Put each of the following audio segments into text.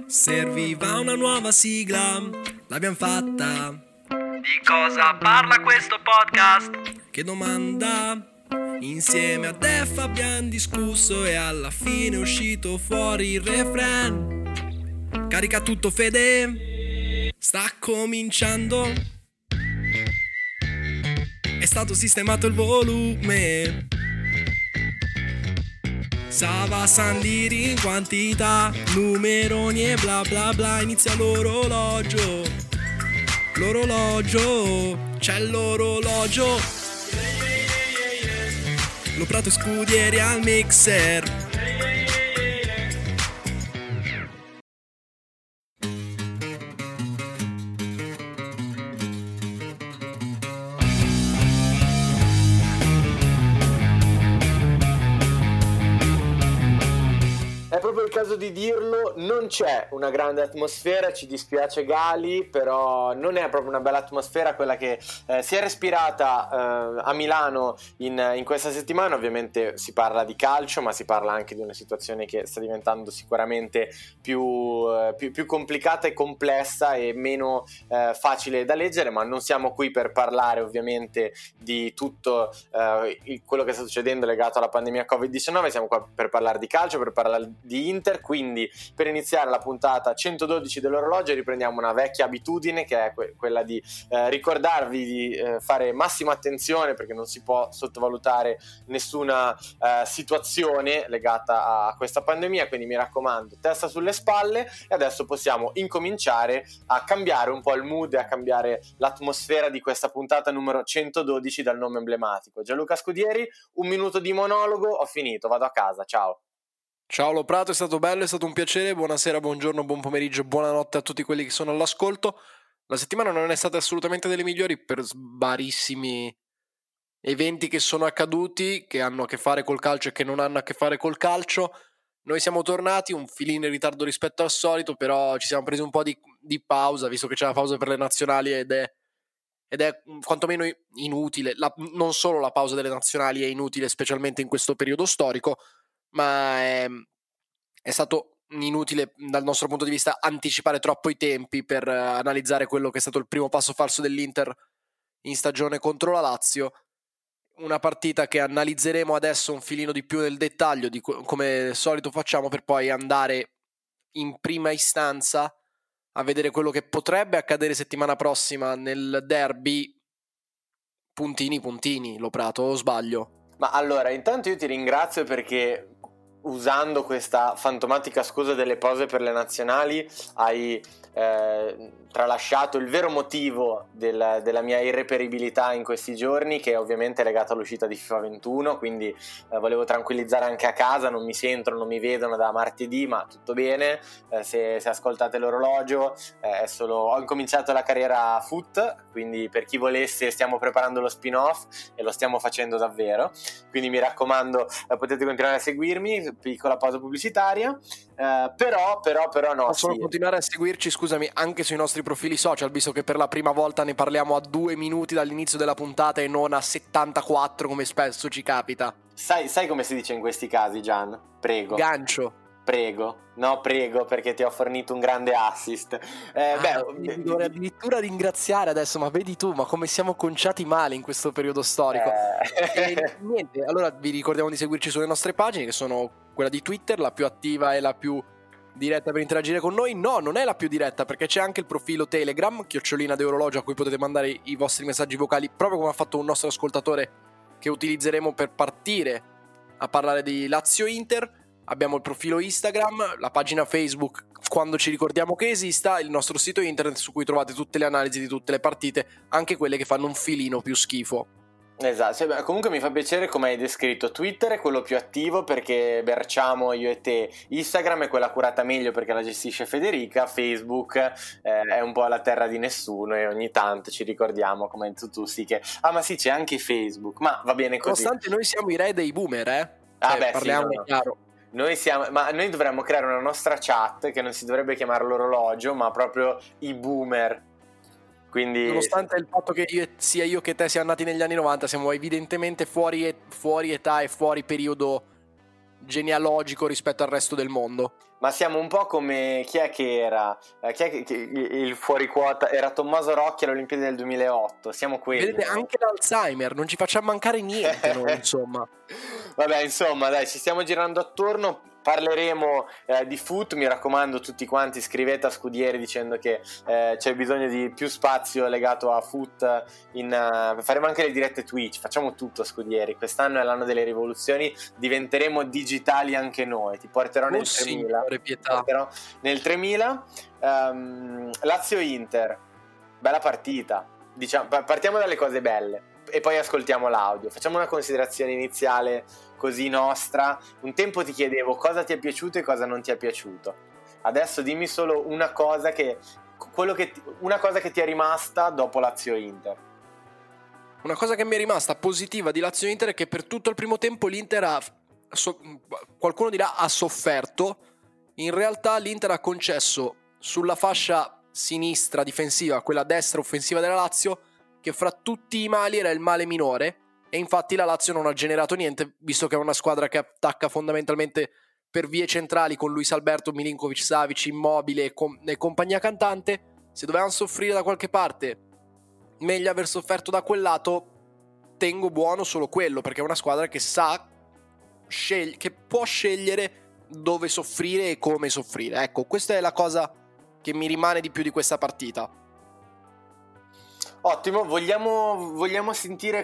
Serviva una nuova sigla, l'abbiamo fatta. Di cosa parla questo podcast? Che domanda? Insieme a Def abbiamo discusso e alla fine è uscito fuori il refrain. Carica tutto Fede, sta cominciando. È stato sistemato il volume. Sava Sandiri in quantità, numeroni e bla bla bla. Inizia l'orologio, c'è l'orologio. Lo Prato e Scudieri al mixer. È proprio il caso di dirlo, non c'è una grande atmosfera, ci dispiace Gali, però non è proprio una bella atmosfera quella che si è respirata a Milano in questa settimana. Ovviamente si parla di calcio, ma si parla anche di una situazione che sta diventando sicuramente più complicata e complessa e meno facile da leggere, ma non siamo qui per parlare ovviamente di tutto quello che sta succedendo legato alla pandemia Covid-19, siamo qua per parlare di calcio, per parlare di Inter. Quindi per iniziare la puntata 112 dell'orologio riprendiamo una vecchia abitudine, che è quella di ricordarvi di fare massima attenzione, perché non si può sottovalutare nessuna situazione legata a questa pandemia. Quindi mi raccomando, testa sulle spalle, e adesso possiamo incominciare a cambiare un po' il mood e a cambiare l'atmosfera di questa puntata numero 112 dal nome emblematico. Gianluca Scudieri, un minuto di monologo, ho finito, vado a casa, ciao. Ciao Lo Prato, è stato bello, è stato un piacere. Buonasera, buongiorno, buon pomeriggio, buonanotte a tutti quelli che sono all'ascolto. La settimana non è stata assolutamente delle migliori per varissimi eventi che sono accaduti, che hanno a che fare col calcio e che non hanno a che fare col calcio. Noi siamo tornati un filino in ritardo rispetto al solito, però ci siamo presi un po' di pausa, visto che c'è la pausa per le nazionali ed è quantomeno inutile. Non solo la pausa delle nazionali è inutile, specialmente in questo periodo storico, ma è stato inutile dal nostro punto di vista anticipare troppo i tempi per analizzare quello che è stato il primo passo falso dell'Inter in stagione contro la Lazio. Una partita che analizzeremo adesso un filino di più nel dettaglio, come al solito facciamo, per poi andare in prima istanza a vedere quello che potrebbe accadere settimana prossima nel derby puntini, Lo Prato, o sbaglio? Ma allora, intanto io ti ringrazio perché, usando questa fantomatica scusa delle pause per le nazionali, hai tralasciato il vero motivo della mia irreperibilità in questi giorni, che è ovviamente legata all'uscita di FIFA 21. Quindi volevo tranquillizzare anche a casa, non mi sentono, non mi vedono da martedì, ma tutto bene. Se ascoltate l'orologio, ho incominciato la carriera foot, quindi per chi volesse stiamo preparando lo spin-off e lo stiamo facendo davvero, quindi mi raccomando, potete continuare a seguirmi. Piccola pausa pubblicitaria, però no. Possono continuare a seguirci, scusami, anche sui nostri profili social, visto che per la prima volta ne parliamo a 2 minuti dall'inizio della puntata e non a 74 come spesso ci capita. Sai come si dice in questi casi, Gian? Prego. Gancio. Prego, perché ti ho fornito un grande assist. Mi dovrei addirittura ringraziare adesso, ma vedi tu, ma come siamo conciati male in questo periodo storico. E niente, allora vi ricordiamo di seguirci sulle nostre pagine, che sono quella di Twitter, la più attiva e la più diretta per interagire con noi. No, non è la più diretta, perché c'è anche il profilo Telegram, @deorologio, a cui potete mandare i vostri messaggi vocali, proprio come ha fatto un nostro ascoltatore, che utilizzeremo per partire a parlare di Lazio-Inter. Abbiamo il profilo Instagram, la pagina Facebook quando ci ricordiamo che esista, il nostro sito internet su cui trovate tutte le analisi di tutte le partite, anche quelle che fanno un filino più schifo. Esatto, comunque mi fa piacere come hai descritto. Twitter è quello più attivo perché berciamo io e te, Instagram è quella curata meglio perché la gestisce Federica, Facebook è un po' la terra di nessuno e ogni tanto ci ricordiamo, come tu sì che... ma sì, c'è anche Facebook, ma va bene così. Nonostante noi siamo i re dei boomer, parliamo sì, chiaro. Noi dovremmo creare una nostra chat che non si dovrebbe chiamare l'orologio, ma proprio i boomer. Quindi, nonostante il fatto che sia io che te siamo nati negli anni 90, siamo evidentemente fuori età e fuori periodo genealogico rispetto al resto del mondo. Ma siamo un po' come chi è che era? Chi è che il fuori quota? Era Tommaso Rocchi alle Olimpiadi del 2008. Siamo quelli. Vedete, anche l'Alzheimer, non ci facciamo mancare niente noi, insomma. Vabbè, insomma, dai, ci stiamo girando attorno. Parleremo di foot, mi raccomando, tutti quanti scrivete a Scudieri dicendo che c'è bisogno di più spazio legato a foot. Faremo anche le dirette Twitch, facciamo tutto a Scudieri. Quest'anno è l'anno delle rivoluzioni, diventeremo digitali anche noi. Ti porterò nel 3000. Porterò nel 3000. Lazio-Inter, bella partita. Diciamo, partiamo dalle cose belle e poi ascoltiamo l'audio. Facciamo una considerazione iniziale così nostra. Un tempo ti chiedevo cosa ti è piaciuto e cosa non ti è piaciuto. Adesso dimmi solo una cosa che ti è rimasta dopo Lazio-Inter. Una cosa che mi è rimasta positiva di Lazio-Inter è che per tutto il primo tempo l'Inter qualcuno dirà ha sofferto. In realtà l'Inter ha concesso sulla fascia sinistra difensiva, quella destra offensiva della Lazio, che fra tutti i mali era il male minore, e infatti la Lazio non ha generato niente, visto che è una squadra che attacca fondamentalmente per vie centrali con Luis Alberto, Milinkovic, Savic, Immobile e compagnia cantante. Se dovevamo soffrire da qualche parte, meglio aver sofferto da quel lato. Tengo buono solo quello, perché è una squadra che sa che può scegliere dove soffrire e come soffrire. Ecco, questa è la cosa che mi rimane di più di questa partita. Ottimo, vogliamo sentire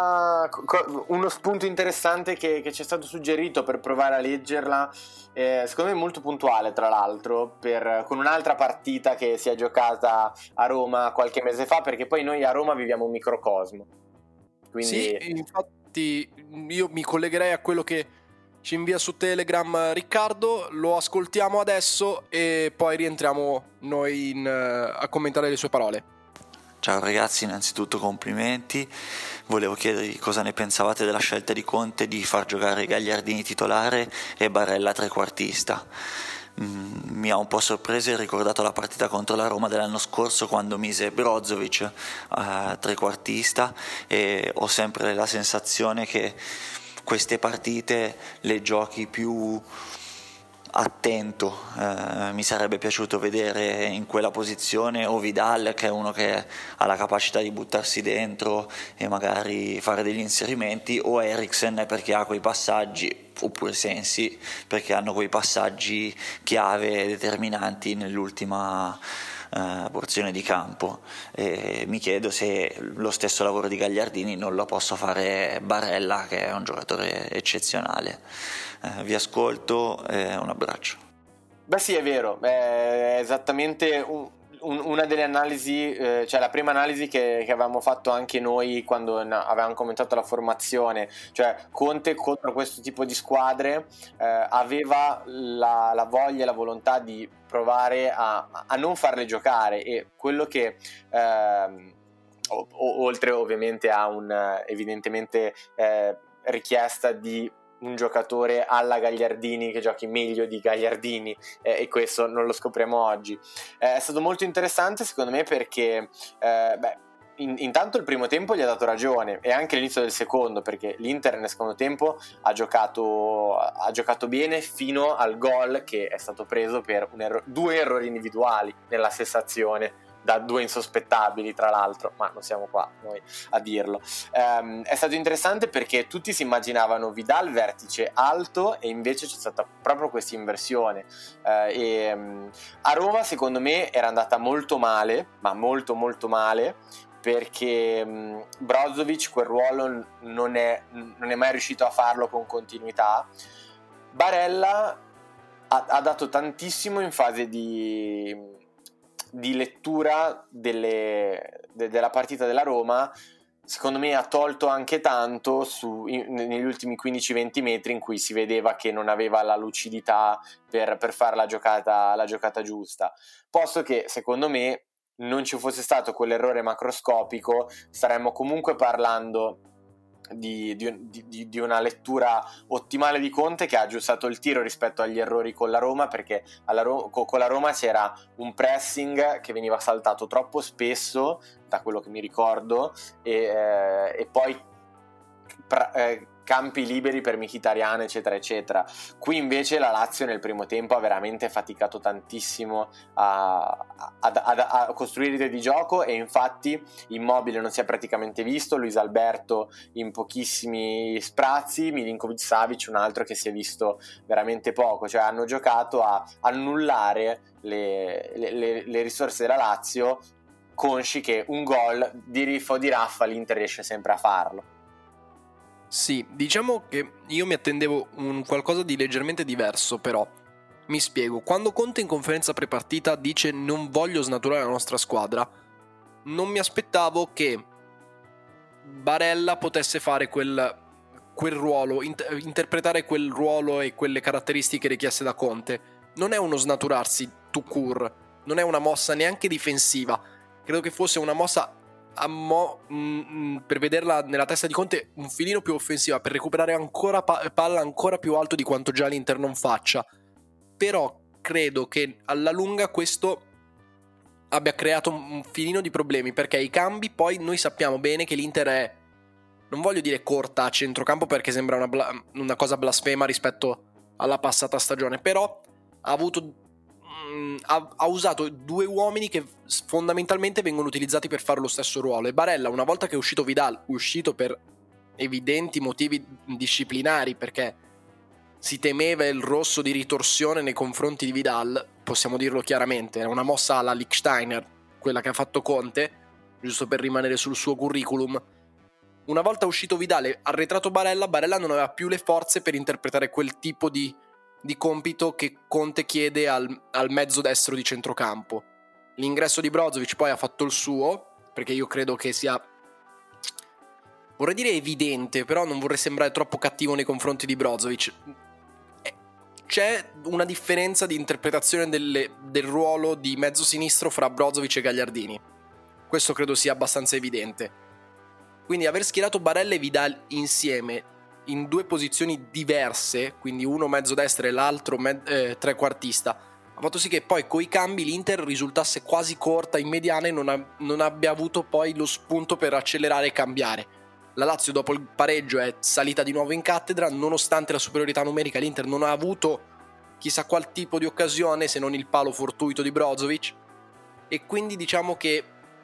uno spunto interessante che ci è stato suggerito per provare a leggerla, secondo me molto puntuale tra l'altro, con un'altra partita che si è giocata a Roma qualche mese fa, perché poi noi a Roma viviamo un microcosmo. Quindi... Sì, infatti io mi collegherei a quello che ci invia su Telegram Riccardo, lo ascoltiamo adesso e poi rientriamo noi a commentare le sue parole. Ciao ragazzi, innanzitutto complimenti. Volevo chiedervi cosa ne pensavate della scelta di Conte di far giocare Gagliardini titolare e Barella trequartista. Mi ha un po' sorpreso e ricordato la partita contro la Roma dell'anno scorso, quando mise Brozovic trequartista, e ho sempre la sensazione che queste partite le giochi più attento. Mi sarebbe piaciuto vedere in quella posizione o Vidal, che è uno che ha la capacità di buttarsi dentro e magari fare degli inserimenti, o Eriksen, perché ha quei passaggi, oppure Sensi, perché hanno quei passaggi chiave determinanti nell'ultima porzione di campo. E mi chiedo se lo stesso lavoro di Gagliardini non lo possa fare Barella, che è un giocatore eccezionale. Vi ascolto e un abbraccio. Beh sì, è vero, è esattamente una delle analisi, cioè la prima analisi che avevamo fatto anche noi quando avevamo commentato la formazione. Cioè Conte contro questo tipo di squadre aveva la voglia e la volontà di provare a non farle giocare, e quello che oltre ovviamente a evidentemente richiesta di un giocatore alla Gagliardini che giochi meglio di Gagliardini, e questo non lo scopriamo oggi. È stato molto interessante secondo me, perché intanto il primo tempo gli ha dato ragione, e anche l'inizio del secondo, perché l'Inter nel secondo tempo ha giocato bene fino al gol che è stato preso per due errori individuali nella stessa azione, da due insospettabili tra l'altro, ma non siamo qua noi a dirlo. È stato interessante perché tutti si immaginavano Vidal vertice alto, e invece c'è stata proprio questa inversione, a Roma secondo me era andata molto male, ma molto molto male, perché Brozovic quel ruolo non è mai riuscito a farlo con continuità. Barella ha dato tantissimo in fase di lettura della partita della Roma. Secondo me ha tolto anche tanto negli ultimi 15-20 metri, in cui si vedeva che non aveva la lucidità per fare la giocata giusta, posto che secondo me non ci fosse stato quell'errore macroscopico staremmo comunque parlando di una lettura ottimale di Conte, che ha aggiustato il tiro rispetto agli errori con la Roma, perché con la Roma c'era un pressing che veniva saltato troppo spesso, da quello che mi ricordo, e poi campi liberi per Mkhitaryan eccetera eccetera. Qui invece la Lazio nel primo tempo ha veramente faticato tantissimo a costruire idee di gioco, e infatti Immobile non si è praticamente visto, Luis Alberto in pochissimi sprazzi, Milinkovic-Savic un altro che si è visto veramente poco, cioè hanno giocato a annullare le risorse della Lazio, consci che un gol di Riff o di Raffa l'Inter riesce sempre a farlo. Sì, diciamo che io mi attendevo un qualcosa di leggermente diverso, però mi spiego. Quando Conte in conferenza prepartita dice non voglio snaturare la nostra squadra, non mi aspettavo che Barella potesse fare quel ruolo, interpretare quel ruolo e quelle caratteristiche richieste da Conte. Non è uno snaturarsi tout court, non è una mossa neanche difensiva, credo che fosse una mossa per vederla nella testa di Conte un filino più offensiva, per recuperare ancora palla ancora più alto di quanto già l'Inter non faccia. Però credo che alla lunga questo abbia creato un filino di problemi, perché i cambi, poi noi sappiamo bene che l'Inter è, non voglio dire corta a centrocampo perché sembra una cosa blasfema rispetto alla passata stagione, però ha usato due uomini che fondamentalmente vengono utilizzati per fare lo stesso ruolo, e Barella, una volta che è uscito Vidal, uscito per evidenti motivi disciplinari, perché si temeva il rosso di ritorsione nei confronti di Vidal, possiamo dirlo chiaramente, era una mossa alla Lichtsteiner, quella che ha fatto Conte, giusto per rimanere sul suo curriculum. Una volta uscito Vidal e arretrato Barella non aveva più le forze per interpretare quel tipo di compito che Conte chiede al mezzo destro di centrocampo. L'ingresso di Brozovic poi ha fatto il suo, perché io credo che sia, vorrei dire evidente, però non vorrei sembrare troppo cattivo nei confronti di Brozovic. C'è una differenza di interpretazione del ruolo di mezzo sinistro fra Brozovic e Gagliardini. Questo credo sia abbastanza evidente. Quindi aver schierato Barella e Vidal insieme in due posizioni diverse, quindi uno mezzo destra e l'altro trequartista, ha fatto sì che poi coi cambi l'Inter risultasse quasi corta in mediana e non abbia avuto poi lo spunto per accelerare e cambiare. La Lazio dopo il pareggio è salita di nuovo in cattedra, nonostante la superiorità numerica l'Inter non ha avuto chissà qual tipo di occasione se non il palo fortuito di Brozovic, e quindi diciamo che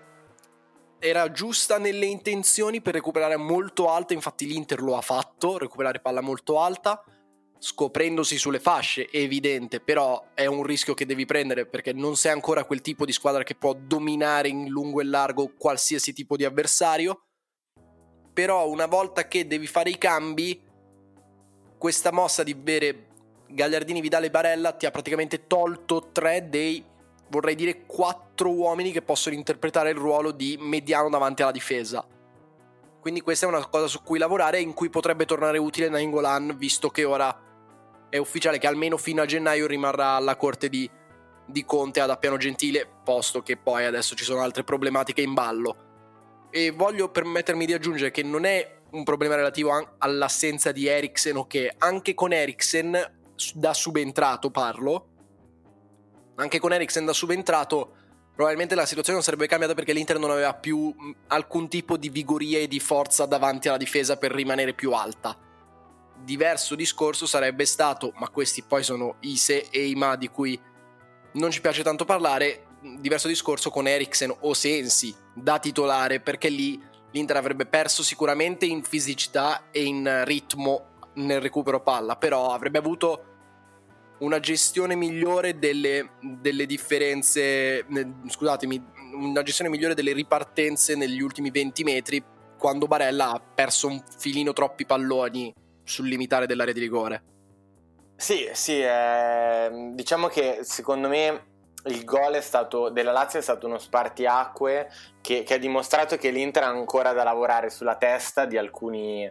era giusta nelle intenzioni per recuperare molto alta, infatti l'Inter lo ha fatto, recuperare palla molto alta, scoprendosi sulle fasce, è evidente, però è un rischio che devi prendere perché non sei ancora quel tipo di squadra che può dominare in lungo e largo qualsiasi tipo di avversario. Però una volta che devi fare i cambi, questa mossa di bere Gagliardini, Vidal e Barella ti ha praticamente tolto 3 dei, vorrei dire 4 uomini che possono interpretare il ruolo di mediano davanti alla difesa. Quindi questa è una cosa su cui lavorare, in cui potrebbe tornare utile Nainggolan, visto che ora è ufficiale che almeno fino a gennaio rimarrà alla corte di Conte ad Appiano Gentile, posto che poi adesso ci sono altre problematiche in ballo. E voglio permettermi di aggiungere che non è un problema relativo all'assenza di Eriksen, o che anche con Eriksen da subentrato parlo, anche con Eriksen da subentrato probabilmente la situazione non sarebbe cambiata, perché l'Inter non aveva più alcun tipo di vigoria e di forza davanti alla difesa per rimanere più alta. Diverso discorso sarebbe stato, ma questi poi sono i se e i ma di cui non ci piace tanto parlare, diverso discorso con Eriksen o Sensi da titolare, perché lì l'Inter avrebbe perso sicuramente in fisicità e in ritmo nel recupero palla, però avrebbe avuto una gestione migliore delle differenze, scusatemi, una gestione migliore delle ripartenze negli ultimi 20 metri, quando Barella ha perso un filino troppi palloni sul limitare dell'area di rigore. Sì, diciamo che secondo me il gol della Lazio è stato uno spartiacque che ha dimostrato che l'Inter ha ancora da lavorare sulla testa di alcuni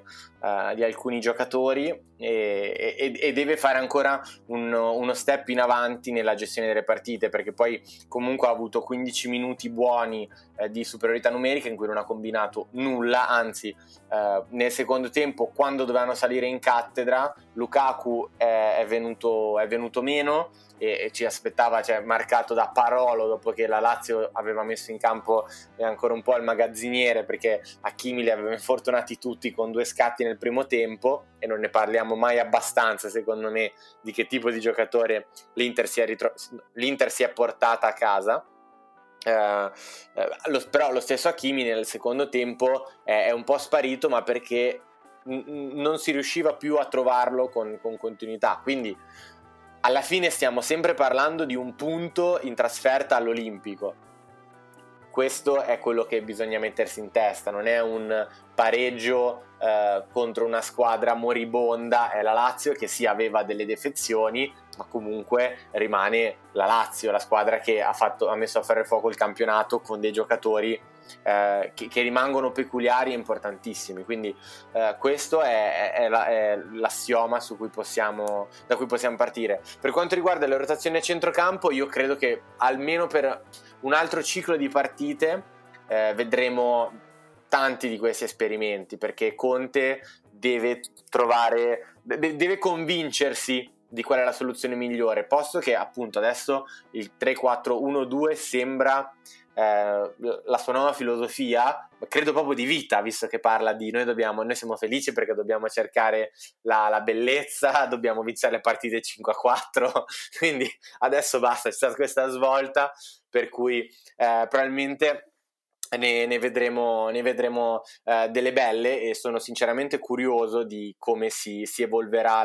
giocatori e deve fare ancora uno step in avanti nella gestione delle partite, perché poi comunque ha avuto 15 minuti buoni di superiorità numerica in cui non ha combinato nulla, anzi nel secondo tempo, quando dovevano salire in cattedra, Lukaku è venuto meno e ci aspettava, marcato da Parolo dopo che la Lazio aveva messo in campo ancora un po' il magazziniere, perché Hakimi li aveva infortunati tutti con 2 scatti nel primo tempo, e non ne parliamo mai abbastanza secondo me di che tipo di giocatore l'Inter si è portata a casa. Però lo stesso Hakimi nel secondo tempo è un po' sparito, ma perché non si riusciva più a trovarlo con continuità, quindi alla fine stiamo sempre parlando di un punto in trasferta all'Olimpico. Questo è quello che bisogna mettersi in testa, non è un pareggio contro una squadra moribonda, è la Lazio che sì aveva delle defezioni, ma comunque rimane la Lazio, la squadra che ha messo a ferro e fuoco il campionato con dei giocatori che rimangono peculiari e importantissimi, quindi questo è l'assioma da cui possiamo partire. Per quanto riguarda le rotazioni a centrocampo, io credo che almeno per un altro ciclo di partite vedremo tanti di questi esperimenti, perché Conte deve convincersi di qual è la soluzione migliore, posto che appunto adesso il 3-4-1-2 sembra la sua nuova filosofia, credo proprio di vita, visto che parla di noi siamo felici perché dobbiamo cercare la bellezza, dobbiamo vincere le partite 5-4, quindi adesso basta, c'è stata questa svolta, per cui probabilmente ne vedremo delle belle, e sono sinceramente curioso di come si evolverà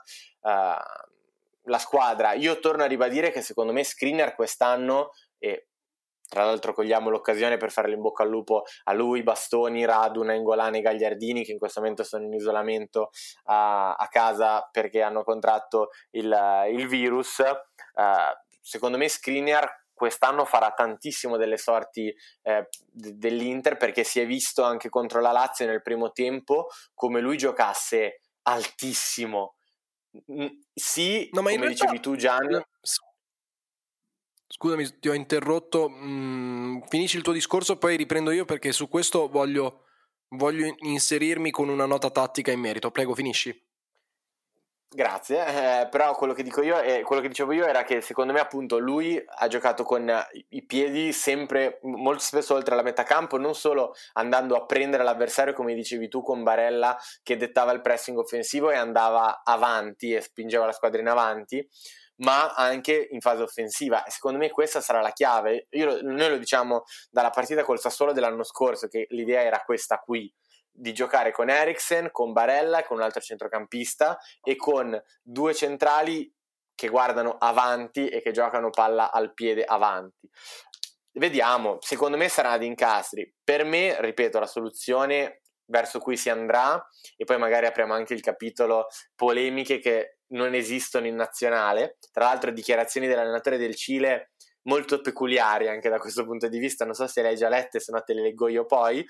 la squadra. Io torno a ribadire che secondo me Skriniar quest'anno, e tra l'altro cogliamo l'occasione per fare in bocca al lupo a lui, Bastoni, Radu, Nainggolan e Gagliardini, che in questo momento sono in isolamento a casa perché hanno contratto il virus. Secondo me Skriniar quest'anno farà tantissimo delle sorti dell'Inter, perché si è visto anche contro la Lazio nel primo tempo come lui giocasse altissimo. Sì, no, ma come dicevi tu, Gian. Scusami, ti ho interrotto, finisci il tuo discorso, poi riprendo io, perché su questo voglio inserirmi con una nota tattica in merito. Prego, finisci. Grazie, però quello che dicevo io era che secondo me appunto lui ha giocato con i piedi sempre molto spesso oltre la metà campo, non solo andando a prendere l'avversario come dicevi tu con Barella che dettava il pressing offensivo e andava avanti e spingeva la squadra in avanti, ma anche in fase offensiva, e secondo me questa sarà la chiave. Noi lo diciamo dalla partita col Sassuolo dell'anno scorso, che l'idea era questa qui, di giocare con Eriksen, con Barella e con un altro centrocampista, e con 2 centrali che guardano avanti e che giocano palla al piede avanti. Vediamo, secondo me sarà ad incastri. Per me, ripeto, la soluzione verso cui si andrà, e poi magari apriamo anche il capitolo polemiche che non esistono in nazionale, tra l'altro dichiarazioni dell'allenatore del Cile molto peculiari anche da questo punto di vista, non so se le hai già lette, se no te le leggo io poi.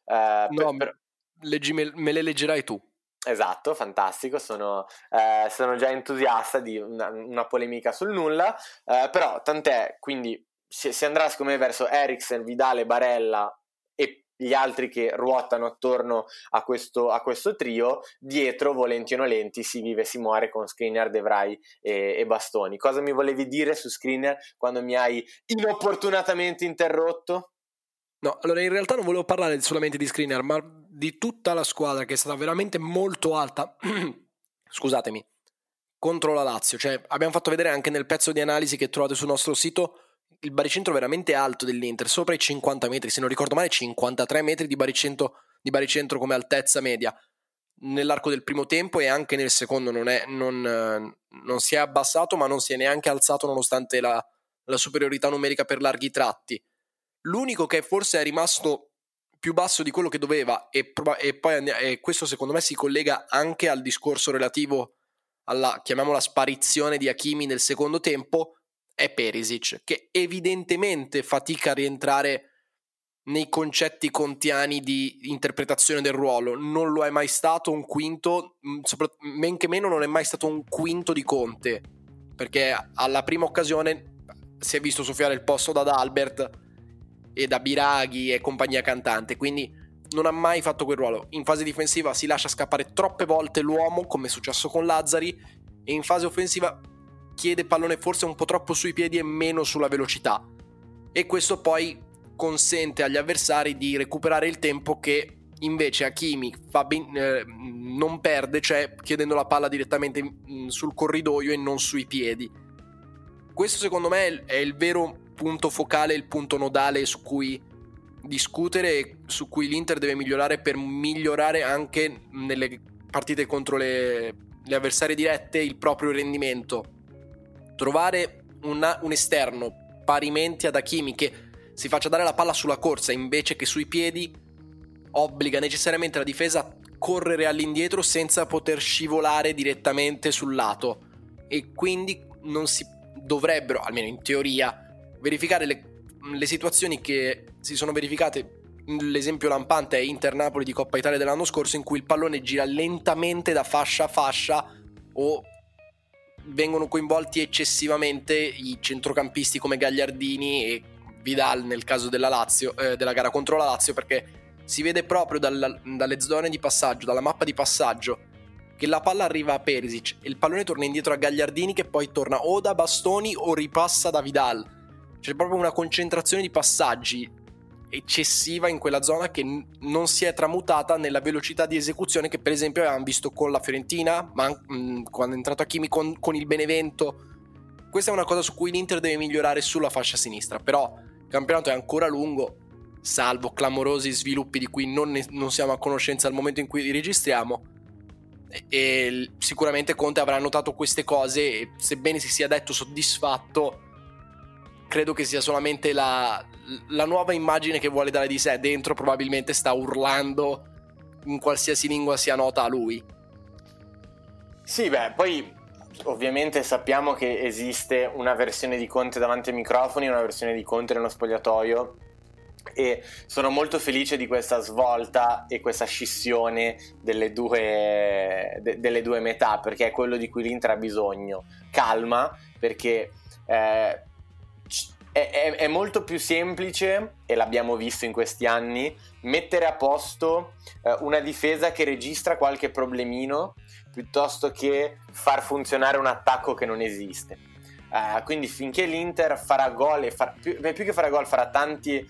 Me le leggerai tu. Esatto, fantastico, sono già entusiasta di una polemica sul nulla, però tant'è, quindi si andrà secondo me verso Eriksen, Vidal, Barella e gli altri che ruotano attorno a questo trio. Dietro, volenti o nolenti, si vive e si muore con Skriniar, De Vrij e Bastoni. Cosa mi volevi dire su Skriniar quando mi hai inopportunatamente interrotto? No, allora in realtà non volevo parlare solamente di Skriniar, ma di tutta la squadra che è stata veramente molto alta scusatemi, contro la Lazio. Cioè, abbiamo fatto vedere anche nel pezzo di analisi che trovate sul nostro sito il baricentro veramente alto dell'Inter, sopra i 50 metri, se non ricordo male 53 metri di baricentro come altezza media nell'arco del primo tempo, e anche nel secondo non si è abbassato, ma non si è neanche alzato nonostante la superiorità numerica per larghi tratti. L'unico che forse è rimasto più basso di quello che doveva, e poi questo secondo me si collega anche al discorso relativo alla, chiamiamola, sparizione di Hakimi nel secondo tempo, è Perisic, che evidentemente fatica a rientrare nei concetti contiani di interpretazione del ruolo. Non lo è mai stato un quinto, men che meno non è mai stato un quinto di Conte, perché alla prima occasione si è visto soffiare il posto da Albert e da Biraghi e compagnia cantante, quindi non ha mai fatto quel ruolo. In fase difensiva si lascia scappare troppe volte l'uomo, come è successo con Lazzari, e in fase offensiva chiede pallone forse un po' troppo sui piedi e meno sulla velocità, e questo poi consente agli avversari di recuperare il tempo che invece Hakimi non perde, cioè chiedendo la palla direttamente sul corridoio e non sui piedi. Questo secondo me è il vero punto focale, il punto nodale su cui discutere e su cui l'Inter deve migliorare per migliorare anche nelle partite contro le avversarie dirette il proprio rendimento. Trovare un esterno parimenti ad Hakimi che si faccia dare la palla sulla corsa invece che sui piedi obbliga necessariamente la difesa a correre all'indietro senza poter scivolare direttamente sul lato, e quindi non si dovrebbero, almeno in teoria, verificare le situazioni che si sono verificate. L'esempio lampante è Inter-Napoli di Coppa Italia dell'anno scorso, in cui il pallone gira lentamente da fascia a fascia o vengono coinvolti eccessivamente i centrocampisti come Gagliardini e Vidal nel caso della Lazio, della gara contro la Lazio, perché si vede proprio dalle zone di passaggio, dalla mappa di passaggio, che la palla arriva a Perisic e il pallone torna indietro a Gagliardini, che poi torna o da Bastoni o ripassa da Vidal. C'è proprio una concentrazione di passaggi eccessiva in quella zona che non si è tramutata nella velocità di esecuzione che per esempio avevamo visto con la Fiorentina, ma quando è entrato Hakimi con il Benevento. Questa è una cosa su cui l'Inter deve migliorare sulla fascia sinistra, però il campionato è ancora lungo, salvo clamorosi sviluppi di cui non siamo a conoscenza al momento in cui li registriamo, e sicuramente Conte avrà notato queste cose e sebbene si sia detto soddisfatto, credo che sia solamente la nuova immagine che vuole dare di sé. Dentro probabilmente sta urlando in qualsiasi lingua sia nota a lui. Sì, beh, poi ovviamente sappiamo che esiste una versione di Conte davanti ai microfoni e una versione di Conte nello spogliatoio, e sono molto felice di questa svolta e questa scissione delle due metà, perché è quello di cui l'Inter ha bisogno. Calma, perché è molto più semplice, e l'abbiamo visto in questi anni, mettere a posto una difesa che registra qualche problemino piuttosto che far funzionare un attacco che non esiste. Quindi finché l'Inter farà gol e più che fare gol farà tante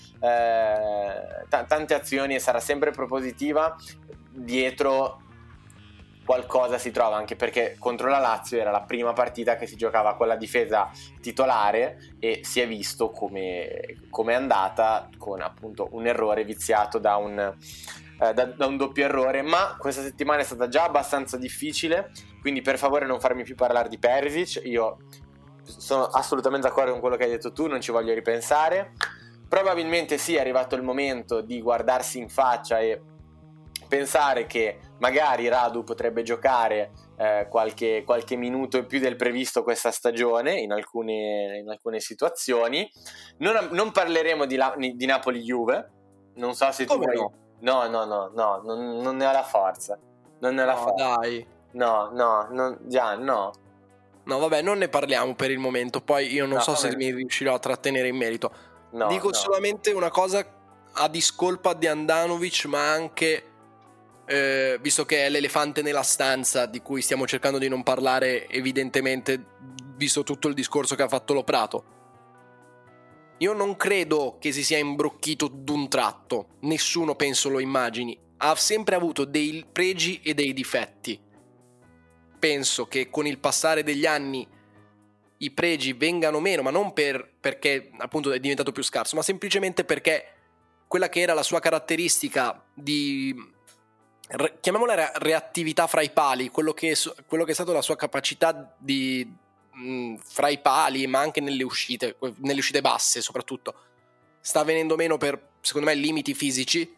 azioni e sarà sempre propositiva, dietro qualcosa si trova, anche perché contro la Lazio era la prima partita che si giocava con la difesa titolare e si è visto come è andata, con appunto un errore viziato da un doppio errore. Ma questa settimana è stata già abbastanza difficile, quindi per favore non farmi più parlare di Perisic. Io sono assolutamente d'accordo con quello che hai detto tu, non ci voglio ripensare. Probabilmente sì, è arrivato il momento di guardarsi in faccia e pensare che magari Radu potrebbe giocare qualche minuto in più del previsto questa stagione in alcune situazioni. Non parleremo di Napoli-Juve, non so se tu vuoi. No, non ne ho la forza. Non ne ho la forza. Dai. No, vabbè, non ne parliamo per il momento, poi io non so se mi riuscirò a trattenere in merito. Dico solamente una cosa a discolpa di Handanovic, ma anche visto che è l'elefante nella stanza di cui stiamo cercando di non parlare, evidentemente, visto tutto il discorso che ha fatto Lo Prato. Io non credo che si sia imbrocchito d'un tratto, nessuno penso lo immagini, ha sempre avuto dei pregi e dei difetti. Penso che con il passare degli anni i pregi vengano meno, ma non perché appunto è diventato più scarso, ma semplicemente perché quella che era la sua caratteristica di, chiamiamola reattività fra i pali, quello che è stato la sua capacità di fra i pali, ma anche nelle uscite basse soprattutto, sta venendo meno per, secondo me, limiti fisici,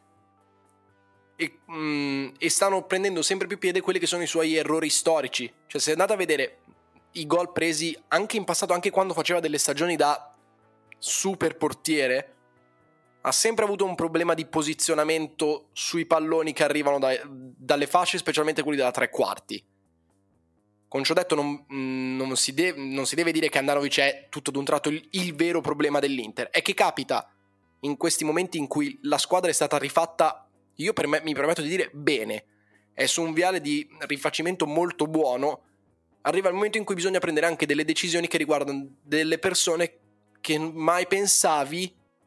e stanno prendendo sempre più piede quelli che sono i suoi errori storici. Cioè, se andate a vedere i gol presi anche in passato, anche quando faceva delle stagioni da super portiere, ha sempre avuto un problema di posizionamento sui palloni che arrivano dalle fasce, specialmente quelli della tre quarti. Con ciò detto, non si deve dire che Handanovic è tutto d'un tratto il vero problema dell'Inter. È che capita in questi momenti in cui la squadra è stata rifatta, mi permetto di dire, bene, è su un viale di rifacimento molto buono. Arriva il momento in cui bisogna prendere anche delle decisioni che riguardano delle persone che mai pensavi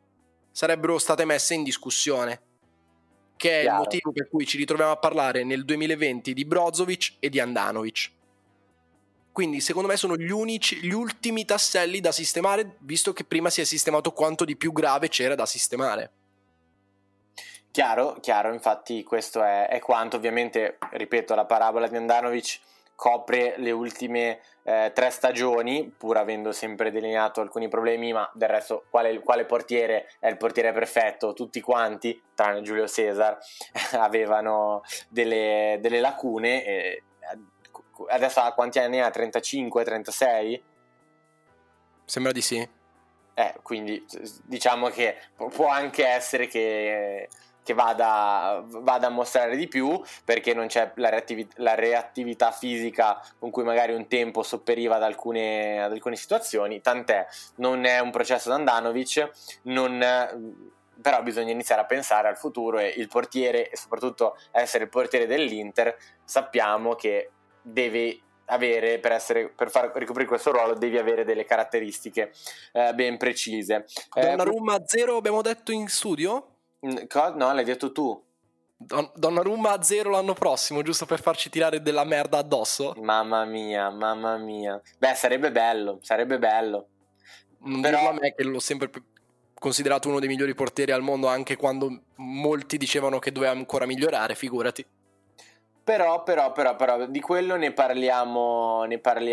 sarebbero state messe in discussione, che è Chiaro. il motivo per cui ci ritroviamo a parlare nel 2020 di Brozovic e di Handanovic. Quindi secondo me sono gli ultimi tasselli da sistemare, visto che prima si è sistemato quanto di più grave c'era da sistemare. Chiaro, infatti questo è quanto. Ovviamente, ripeto, la parabola di Handanovic copre le ultime 3 stagioni, pur avendo sempre delineato alcuni problemi, ma del resto quale portiere è il portiere perfetto? Tutti quanti, tranne Giulio Cesar, avevano delle lacune. E adesso quanti anni ha? 35, 36? Sembra di sì. Quindi diciamo che può anche essere che vada a mostrare di più, perché non c'è la reattività fisica con cui magari un tempo sopperiva ad alcune situazioni. Tant'è, non è un processo da Handanovic, però bisogna iniziare a pensare al futuro, e il portiere, e soprattutto essere il portiere dell'Inter, sappiamo che deve avere, per far ricoprire questo ruolo, devi avere delle caratteristiche ben precise. Donnarumma 0 abbiamo detto in studio? No, l'hai detto tu. Donnarumma a 0 l'anno prossimo, giusto per farci tirare della merda addosso? Mamma mia. Beh, sarebbe bello. Non Però dirlo a me, che l'ho sempre considerato uno dei migliori portieri al mondo, anche quando molti dicevano che doveva ancora migliorare, figurati. Però di quello ne parliamo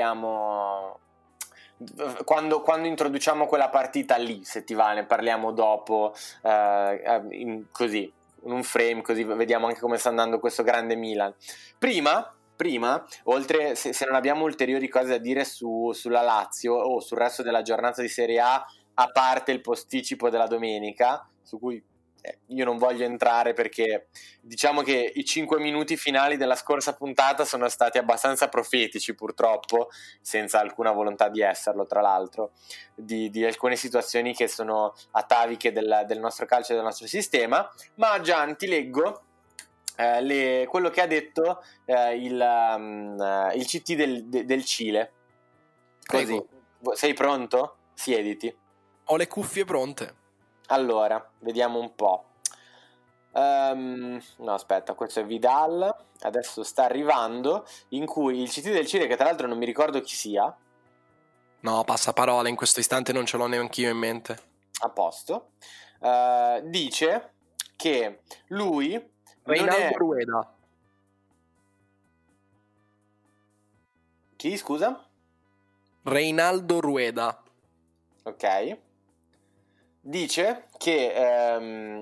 quando introduciamo quella partita lì, se ti va, ne parliamo dopo, così, in un frame, così vediamo anche come sta andando questo grande Milan. Prima, oltre, se non abbiamo ulteriori cose da dire sulla Lazio o sul resto della giornata di Serie A parte il posticipo della domenica, su cui io non voglio entrare, perché diciamo che i 5 minuti finali della scorsa puntata sono stati abbastanza profetici, purtroppo, senza alcuna volontà di esserlo, tra l'altro, di alcune situazioni che sono ataviche del nostro calcio e del nostro sistema. Ma Gian, ti leggo quello che ha detto il CT del Cile. Così. Prego. Sei pronto? Siediti. Ho le cuffie pronte. Allora, vediamo un po'. No, aspetta, questo è Vidal. Adesso sta arrivando, in cui il CT del Cile, che tra l'altro non mi ricordo chi sia. No, passaparola, in questo istante non ce l'ho neanch'io in mente. A posto. Dice che lui Reinaldo Rueda. Chi, scusa? Reinaldo Rueda. Ok. Dice che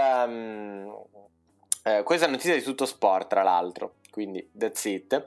questa è notizia di Tutto Sport, tra l'altro, quindi that's it.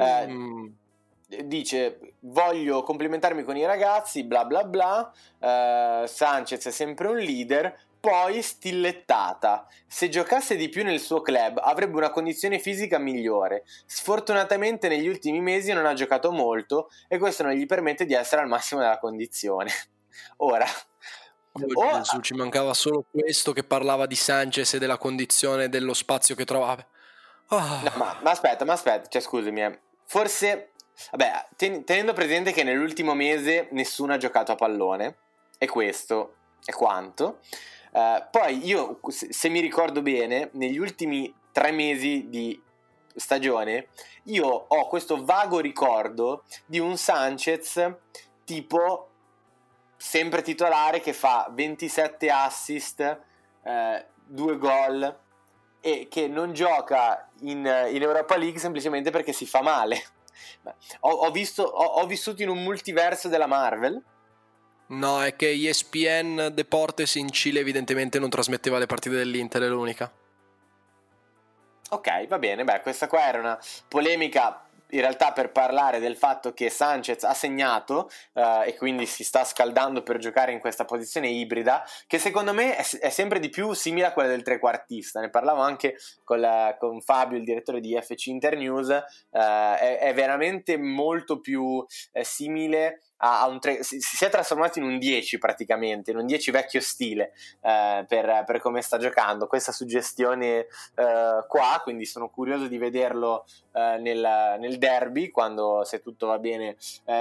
Dice: voglio complimentarmi con i ragazzi, bla bla bla, Sanchez è sempre un leader. Poi stillettata: se giocasse di più nel suo club avrebbe una condizione fisica migliore. Sfortunatamente negli ultimi mesi non ha giocato molto e questo non gli permette di essere al massimo della condizione. Ora, Gesù, ci mancava solo questo, che parlava di Sanchez e della condizione, dello spazio che trovava. No, ma aspetta, cioè scusami, forse, vabbè, tenendo presente che nell'ultimo mese nessuno ha giocato a pallone, e questo è quanto. Poi io, se mi ricordo bene, negli ultimi 3 mesi di stagione io ho questo vago ricordo di un Sanchez tipo sempre titolare, che fa 27 assist, 2 gol, e che non gioca in Europa League semplicemente perché si fa male. Ho vissuto in un multiverso della Marvel. No, è che ESPN Deportes in Cile evidentemente non trasmetteva le partite dell'Inter, è l'unica. Ok, va bene, questa qua era una polemica in realtà per parlare del fatto che Sanchez ha segnato e quindi si sta scaldando per giocare in questa posizione ibrida, che secondo me è sempre di più simile a quella del trequartista. Ne parlavo anche con Fabio, il direttore di FC Internews. È veramente molto più simile a un si è trasformato in un 10 praticamente, in un 10 vecchio stile, per come sta giocando, questa suggestione qua, quindi sono curioso di vederlo nel derby, quando, se tutto va bene,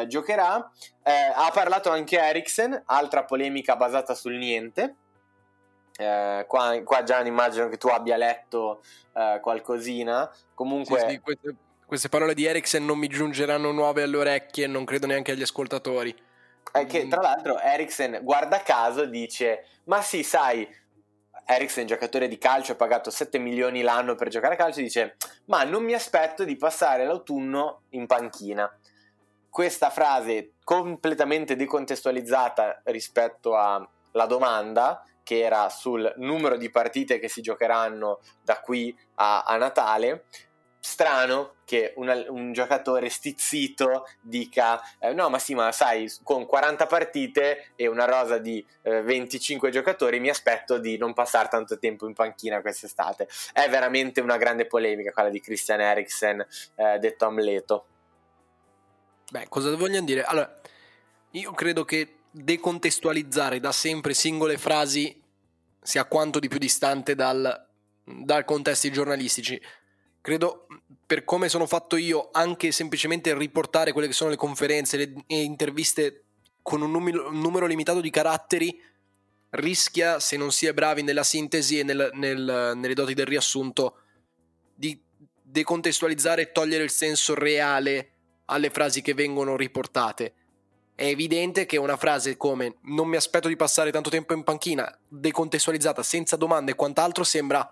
giocherà. Ha parlato anche Eriksen, altra polemica basata sul niente. Qua Gian immagino che tu abbia letto qualcosina. Comunque Sì, queste parole di Eriksen non mi giungeranno nuove alle orecchie, non credo neanche agli ascoltatori. è che tra l'altro Eriksen, guarda caso, dice: ma sì, sai, Eriksen, giocatore di calcio, ha pagato 7 milioni l'anno per giocare a calcio, dice: ma non mi aspetto di passare l'autunno in panchina. Questa frase completamente decontestualizzata rispetto alla domanda, che era sul numero di partite che si giocheranno da qui a Natale. Strano che un giocatore stizzito dica no, ma sì, ma sai, con 40 partite e una rosa di 25 giocatori mi aspetto di non passare tanto tempo in panchina quest'estate. È veramente una grande polemica quella di Christian Eriksen, detto Amleto. Beh, cosa vogliamo dire? Allora, io credo che decontestualizzare da sempre singole frasi sia quanto di più distante dal contesti giornalistici. Credo, per come sono fatto io, anche semplicemente riportare quelle che sono le conferenze e interviste con un numero limitato di caratteri rischia, se non si è bravi nella sintesi e nelle doti del riassunto, di decontestualizzare e togliere il senso reale alle frasi che vengono riportate. È evidente che una frase come non mi aspetto di passare tanto tempo in panchina, decontestualizzata senza domande e quant'altro, sembra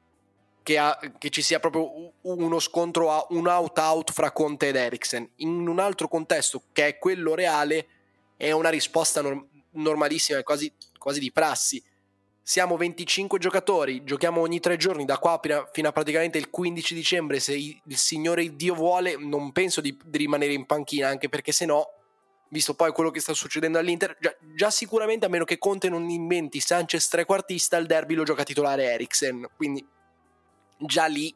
che ci sia proprio uno scontro a un out-out fra Conte ed Eriksen. In un altro contesto, che è quello reale, è una risposta normalissima, quasi di prassi. Siamo 25 giocatori, giochiamo ogni 3 giorni da qua fino a praticamente il 15 dicembre. Se il Signore Dio vuole, non penso di rimanere in panchina, anche perché se no, visto poi quello che sta succedendo all'Inter, già sicuramente, a meno che Conte non inventi Sanchez trequartista, il derby lo gioca titolare Eriksen, quindi già lì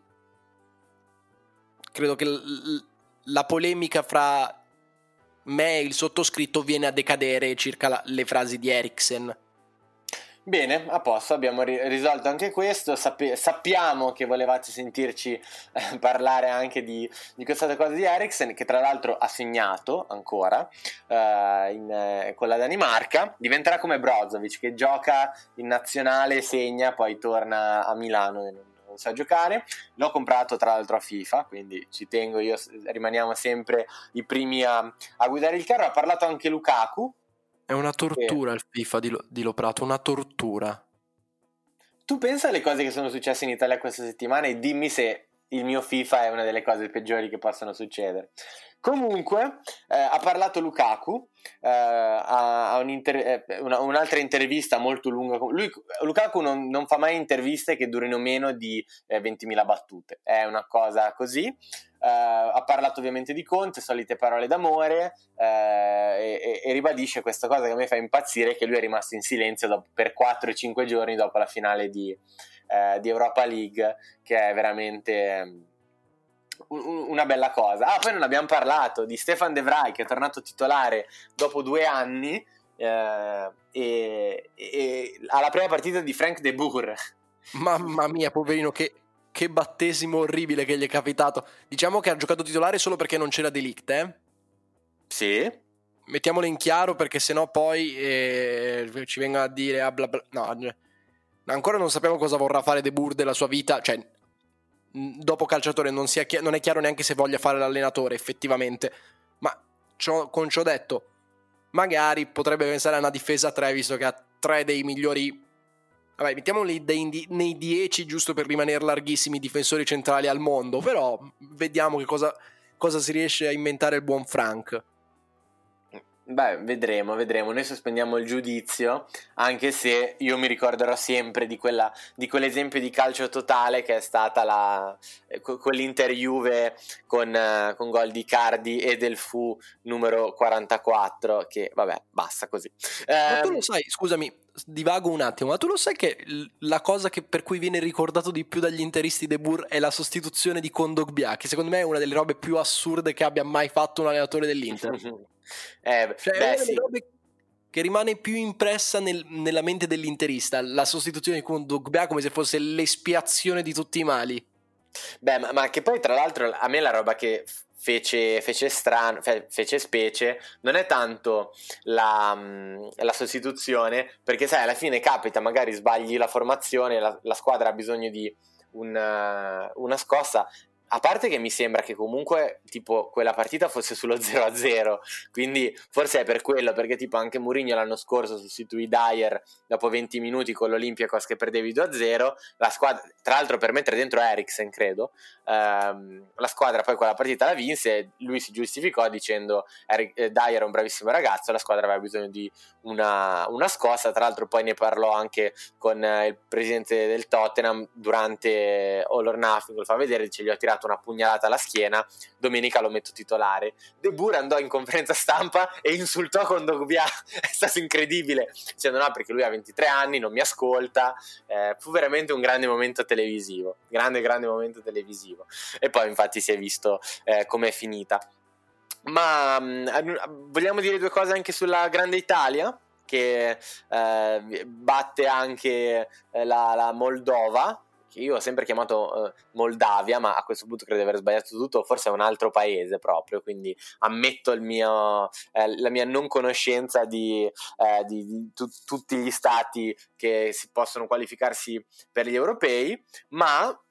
credo che la polemica fra me e il sottoscritto viene a decadere circa le frasi di Eriksen. Bene, a posto, abbiamo risolto anche questo. Sappiamo che volevate sentirci parlare anche di questa cosa di Eriksen, che tra l'altro ha segnato ancora con la Danimarca. Diventerà come Brozovic, che gioca in nazionale, segna, poi torna a Milano e non sa giocare. L'ho comprato tra l'altro a FIFA, quindi ci tengo, io rimaniamo sempre i primi a guidare il carro. Ha parlato anche Lukaku. È una tortura il FIFA di Loprato, una tortura. Tu pensa alle cose che sono successe in Italia questa settimana e dimmi se il mio FIFA è una delle cose peggiori che possono succedere. Comunque ha parlato Lukaku a un'altra intervista molto lunga. Lukaku non fa mai interviste che durino meno di 20.000 battute, è una cosa così. Ha parlato ovviamente di Conte, solite parole d'amore, e ribadisce questa cosa che a me fa impazzire, che lui è rimasto in silenzio per 4-5 giorni dopo la finale di Europa League, che è veramente una bella cosa. Poi non abbiamo parlato di Stefan De Vrij, che è tornato titolare dopo 2 anni e alla prima partita di Frank de Boer. Mamma mia, poverino, che battesimo orribile che gli è capitato. Diciamo che ha giocato titolare solo perché non c'era De Ligt, Sì. Mettiamolo in chiaro, perché sennò poi ci venga a dire bla bla. No, ancora non sappiamo cosa vorrà fare De Boer della sua vita, cioè dopo calciatore non è chiaro neanche se voglia fare l'allenatore effettivamente, ma con ciò detto, magari potrebbe pensare a una difesa 3, visto che ha 3 dei migliori, vabbè, mettiamoli nei 10 giusto per rimanere larghissimi, difensori centrali al mondo. Però vediamo che cosa si riesce a inventare il buon Frank. Beh, vedremo. Noi sospendiamo il giudizio, anche se io mi ricorderò sempre di quell'esempio di calcio totale che è stata quell'Inter Juve con gol di Icardi e del Fu numero 44, che vabbè, basta così. Ma tu lo sai, scusami, divago un attimo, ma tu lo sai che la cosa per cui viene ricordato di più dagli interisti De Boer è la sostituzione di Kondogbia, che secondo me è una delle robe più assurde che abbia mai fatto un allenatore dell'Inter. Cioè, è una delle robe che rimane più impressa nella mente dell'interista, la sostituzione di Kondogbia, come se fosse l'espiazione di tutti i mali. Beh, ma che poi tra l'altro a me la roba che fece specie non è tanto la sostituzione, perché sai, alla fine capita, magari sbagli la formazione, la squadra ha bisogno di una scossa. A parte che mi sembra che comunque tipo quella partita fosse sullo 0-0, quindi forse è per quello, perché tipo anche Mourinho l'anno scorso sostituì Dyer dopo 20 minuti con l'Olympiacos che perdevi 2-0, la squadra, tra l'altro per mettere dentro Eriksen credo, la squadra poi quella partita la vinse e lui si giustificò dicendo Dyer è un bravissimo ragazzo, la squadra aveva bisogno di una scossa. Tra l'altro poi ne parlò anche con il presidente del Tottenham durante All or Nothing, lo fa vedere, dice: gli ho tirato una pugnalata alla schiena, domenica lo metto titolare. De Boer andò in conferenza stampa e insultò Kondogbia, è stato incredibile, dicendo no, perché lui ha 23 anni, non mi ascolta. Fu veramente un grande momento televisivo, grande momento televisivo, e poi infatti si è visto com'è finita. Ma vogliamo dire due cose anche sulla Grande Italia, che batte anche la Moldova, che io ho sempre chiamato Moldavia, ma a questo punto credo di aver sbagliato tutto, forse è un altro paese proprio, quindi ammetto la mia non conoscenza di tutti gli stati che si possono qualificarsi per gli europei. Ma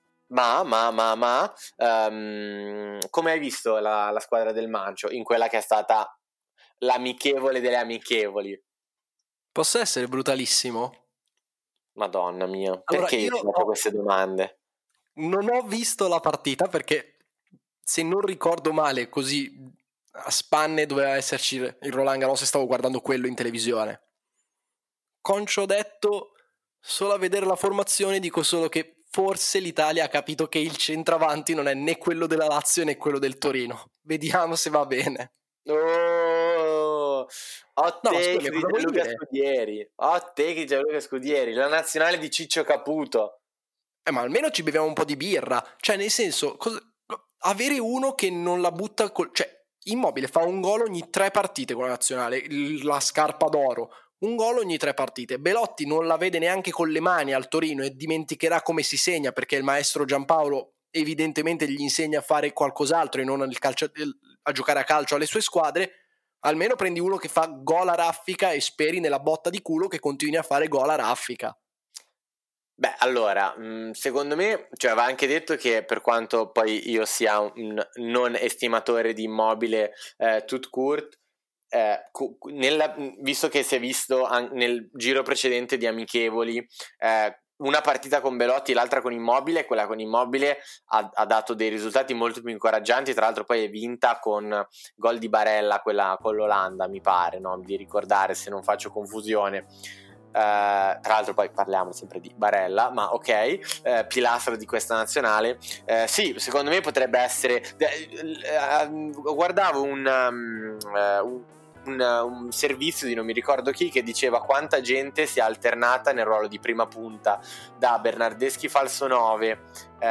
come hai visto la squadra del Mancio in quella che è stata l'amichevole delle amichevoli? Posso essere brutalissimo? Madonna mia, Allora, perché io ho fatto queste domande? Non ho visto la partita perché, se non ricordo male, così a spanne doveva esserci il Roland Garros e stavo guardando quello in televisione. Concio detto, solo a vedere la formazione dico solo che forse l'Italia ha capito che il centravanti non è né quello della Lazio né quello del Torino. Vediamo se va bene. Hot take di Gianluca Scudieri. Hot take di Gianluca Scudieri, la nazionale di Ciccio Caputo. Ma almeno ci beviamo un po' di birra. Cioè, nel senso, avere uno che non la butta cioè, Immobile fa un gol ogni 3 partite con la nazionale, la scarpa d'oro. Un gol ogni 3 partite. Belotti non la vede neanche con le mani al Torino e dimenticherà come si segna, perché il maestro Giampaolo evidentemente gli insegna a fare qualcos'altro e non a giocare a calcio alle sue squadre. Almeno prendi uno che fa gol a raffica e speri nella botta di culo che continui a fare gol a raffica. Beh, allora, secondo me, cioè, va anche detto che per quanto poi io sia un non estimatore di Immobile tout court, visto che si è visto nel giro precedente di amichevoli, una partita con Belotti e l'altra con Immobile, quella con Immobile ha dato dei risultati molto più incoraggianti. Tra l'altro poi è vinta con gol di Barella, quella con l'Olanda, mi pare, no? Di ricordare, se non faccio confusione. Tra l'altro poi parliamo sempre di Barella, ma ok, pilastro di questa nazionale. Sì, secondo me potrebbe essere guardavo un servizio di non mi ricordo chi che diceva quanta gente si è alternata nel ruolo di prima punta, da Bernardeschi falso 9,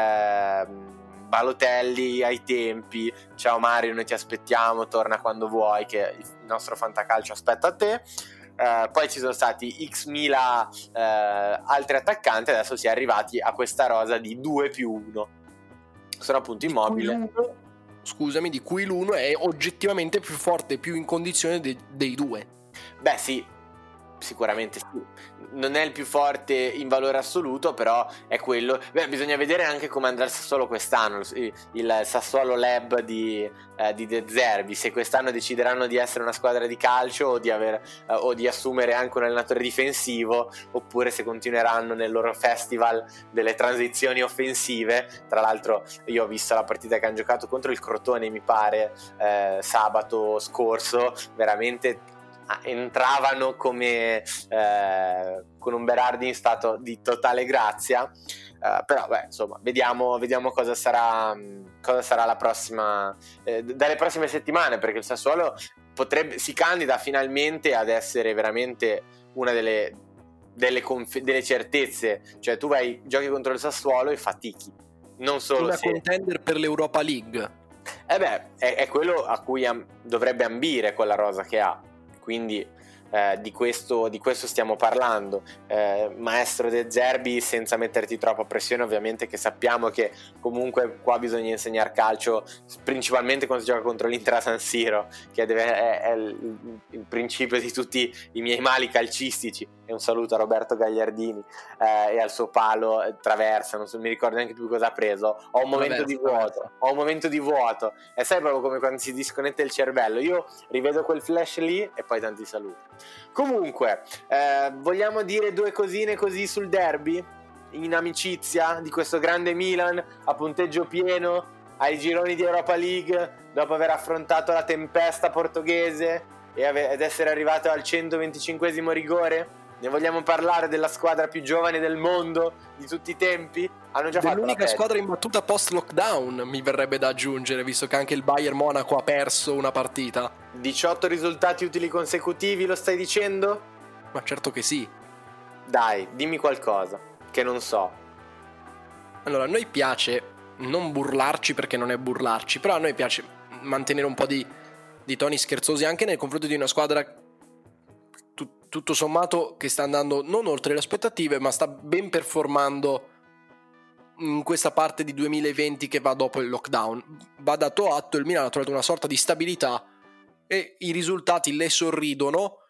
Balotelli ai tempi, ciao Mario, noi ti aspettiamo, torna quando vuoi, che il nostro fantacalcio aspetta a te. Poi ci sono stati x mila altri attaccanti, adesso si è arrivati a questa rosa di 2+1. Sono appunto Immobile, scusami, di cui l'uno è oggettivamente più forte, più in condizione dei due. Beh sì, sicuramente sì. Non è il più forte in valore assoluto, però è quello. Beh, bisogna vedere anche come andrà il Sassuolo quest'anno, il Sassuolo Lab di De Zerbi, se quest'anno decideranno di essere una squadra di calcio o di assumere anche un allenatore difensivo, oppure se continueranno nel loro festival delle transizioni offensive. Tra l'altro io ho visto la partita che hanno giocato contro il Crotone, mi pare, sabato scorso, veramente entravano come con un Berardi in stato di totale grazia, però beh, insomma, vediamo cosa sarà la prossima dalle prossime settimane, perché il Sassuolo si candida finalmente ad essere veramente una delle certezze. Cioè tu giochi contro il Sassuolo e fatichi, non solo una contender per l'Europa League. È quello a cui dovrebbe ambire quella rosa che ha. Quindi di questo stiamo parlando. Maestro De Zerbi, senza metterti troppa pressione, ovviamente, che sappiamo che comunque qua bisogna insegnare calcio principalmente quando si gioca contro l'Inter a San Siro, che è il principio di tutti i miei mali calcistici. E un saluto a Roberto Gagliardini e al suo palo traversa, non so, mi ricordo neanche più cosa ha preso. Ho un momento di vuoto, e sai, proprio come quando si disconnette il cervello. Io rivedo quel flash lì e poi tanti saluti. Comunque, vogliamo dire due cosine così sul derby, in amicizia, di questo grande Milan a punteggio pieno ai gironi di Europa League, dopo aver affrontato la tempesta portoghese ed essere arrivato al 125esimo rigore? Ne vogliamo parlare della squadra più giovane del mondo di tutti i tempi? Hanno già fatto l'unica squadra imbattuta post lockdown, mi verrebbe da aggiungere, visto che anche il Bayern Monaco ha perso una partita. 18 risultati utili consecutivi, lo stai dicendo? Ma certo che sì. Dai, dimmi qualcosa che non so. Allora, a noi piace non burlarci, perché non è burlarci, però a noi piace mantenere un po' di toni scherzosi anche nei confronti di una squadra tutto sommato che sta andando non oltre le aspettative, ma sta ben performando in questa parte di 2020 che va dopo il lockdown. Va dato atto, il Milan ha trovato una sorta di stabilità e i risultati le sorridono.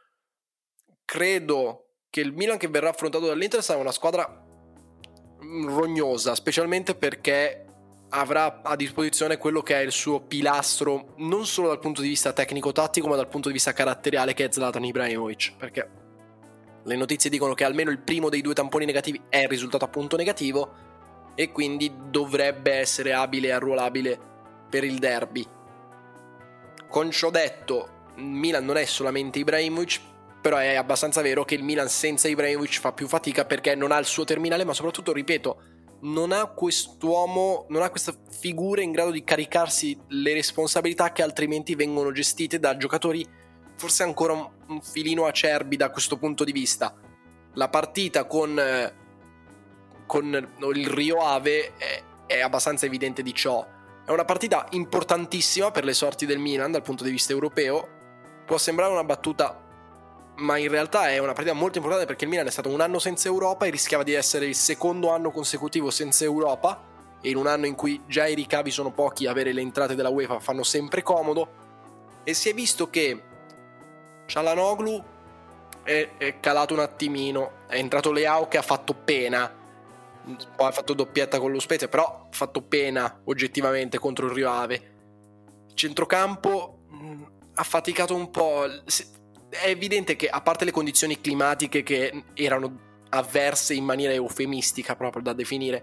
Credo che il Milan che verrà affrontato dall'Inter sarà una squadra rognosa, specialmente perché avrà a disposizione quello che è il suo pilastro, non solo dal punto di vista tecnico-tattico, ma dal punto di vista caratteriale, che è Zlatan Ibrahimovic, perché le notizie dicono che almeno il primo dei 2 tamponi negativi è risultato appunto negativo e quindi dovrebbe essere abile e arruolabile per il derby. Con ciò detto, il Milan non è solamente Ibrahimovic, però è abbastanza vero che il Milan senza Ibrahimovic fa più fatica, perché non ha il suo terminale, ma soprattutto, ripeto, non ha quest'uomo, non ha questa figura in grado di caricarsi le responsabilità che altrimenti vengono gestite da giocatori forse ancora un filino acerbi da questo punto di vista. La partita con il Rio Ave è abbastanza evidente di ciò. È una partita importantissima per le sorti del Milan dal punto di vista europeo. Può sembrare una battuta, ma in realtà è una partita molto importante, perché il Milan è stato un anno senza Europa e rischiava di essere il secondo anno consecutivo senza Europa, e in un anno in cui già i ricavi sono pochi, avere le entrate della UEFA fanno sempre comodo. E si è visto che Çalhanoğlu è calato un attimino, è entrato Leao che ha fatto pena, poi ha fatto doppietta con lo Spezia, però ha fatto pena oggettivamente contro il Rio Ave. Il centrocampo ha faticato un po'. È evidente che, a parte le condizioni climatiche che erano avverse in maniera eufemistica proprio da definire,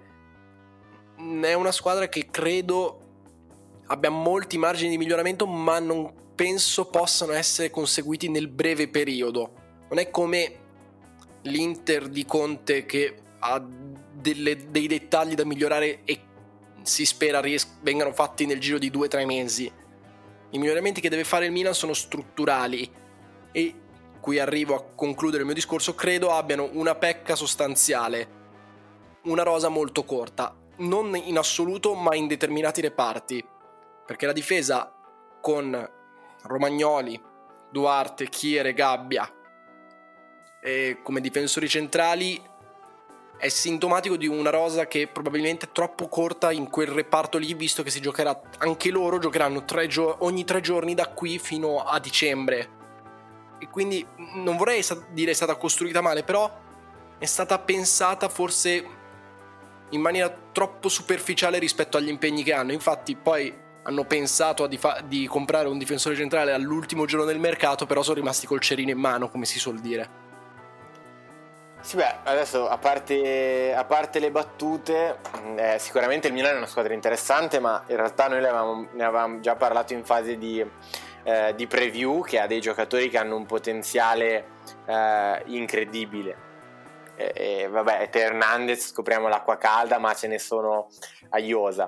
è una squadra che credo abbia molti margini di miglioramento, ma non penso possano essere conseguiti nel breve periodo. Non è come l'Inter di Conte, che ha dei dettagli da migliorare e si spera vengano fatti nel giro di 2-3 mesi. I miglioramenti che deve fare il Milan sono strutturali, e qui arrivo a concludere il mio discorso. Credo abbiano una pecca sostanziale, una rosa molto corta, non in assoluto ma in determinati reparti, perché la difesa con Romagnoli, Duarte, Chiere, Gabbia e come difensori centrali è sintomatico di una rosa che probabilmente è troppo corta in quel reparto lì, visto che si giocherà, anche loro giocheranno ogni 3 giorni da qui fino a dicembre, e quindi non vorrei dire è stata costruita male, però è stata pensata forse in maniera troppo superficiale rispetto agli impegni che hanno. Infatti poi hanno pensato di comprare un difensore centrale all'ultimo giorno del mercato, però sono rimasti col cerino in mano, come si suol dire. Sì, beh, adesso a parte le battute, sicuramente il Milan è una squadra interessante, ma in realtà noi ne avevamo già parlato in fase di preview, che ha dei giocatori che hanno un potenziale incredibile. Vabbè, Teo Hernandez, scopriamo l'acqua calda, ma ce ne sono a iosa.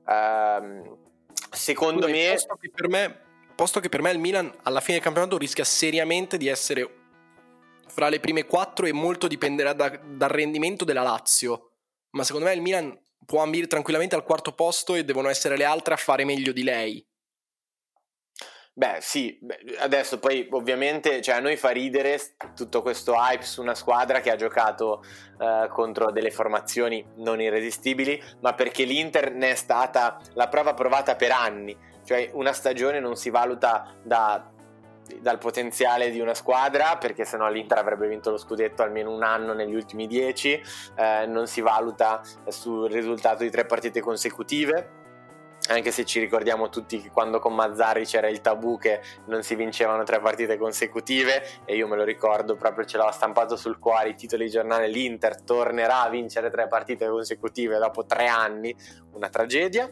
Secondo me, posto che per me il Milan alla fine del campionato rischia seriamente di essere fra le prime 4, e molto dipenderà dal rendimento della Lazio, ma secondo me il Milan può ambire tranquillamente al 4º posto e devono essere le altre a fare meglio di lei. Beh sì, adesso poi ovviamente, cioè, a noi fa ridere tutto questo hype su una squadra che ha giocato contro delle formazioni non irresistibili, ma perché l'Inter ne è stata la prova provata per anni. Cioè una stagione non si valuta dal potenziale di una squadra, perché sennò l'Inter avrebbe vinto lo scudetto almeno un anno negli ultimi 10, non si valuta sul risultato di 3 partite consecutive, anche se ci ricordiamo tutti che quando con Mazzarri c'era il tabù che non si vincevano 3 partite consecutive, e io me lo ricordo, proprio ce l'ho stampato sul cuore, i titoli di giornale: l'Inter tornerà a vincere 3 partite consecutive dopo 3 anni, una tragedia.